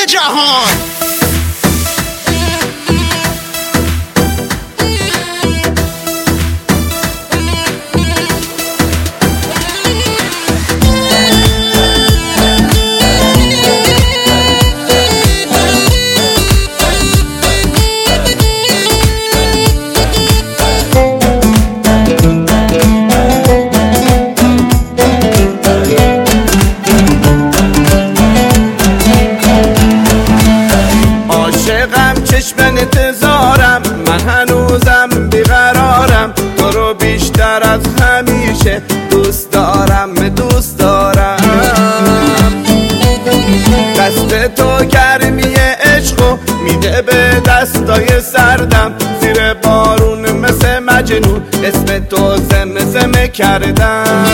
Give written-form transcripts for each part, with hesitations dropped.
جهان. چشم انتظارم، من هنوزم بیقرارم، تو رو بیشتر از همیشه دوست دارم دست تو گرمی عشقو میده به دستای سردم، زیر بارون مثل مجنون اسم تو زمزمه کردم.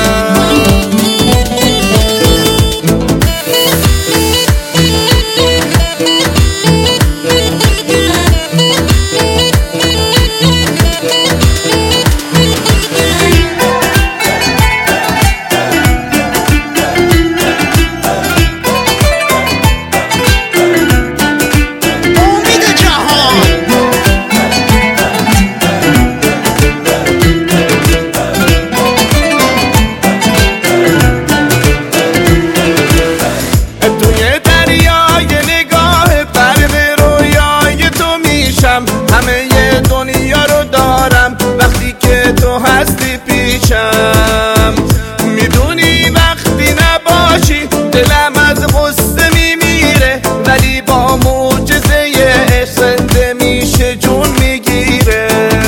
همه دنیا رو دارم وقتی که تو هستی پیشم، میدونی وقتی نباشی دلم از غصه میمیره، ولی با معجزه عشق زنده میشه جون میگیره.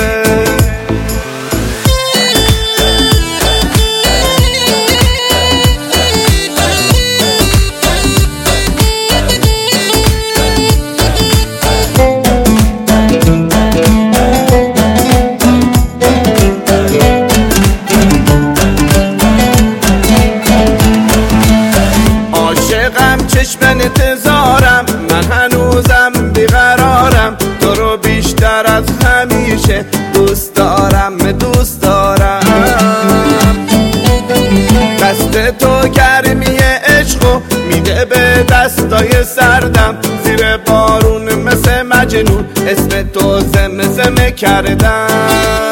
چشم انتظارم، من هنوزم بیقرارم، تو رو بیشتر از همیشه دوست دارم دست تو گرمی عشقو میده به دستای سردم، زیر بارون مثل مجنون اسم تو زمزمه کردم.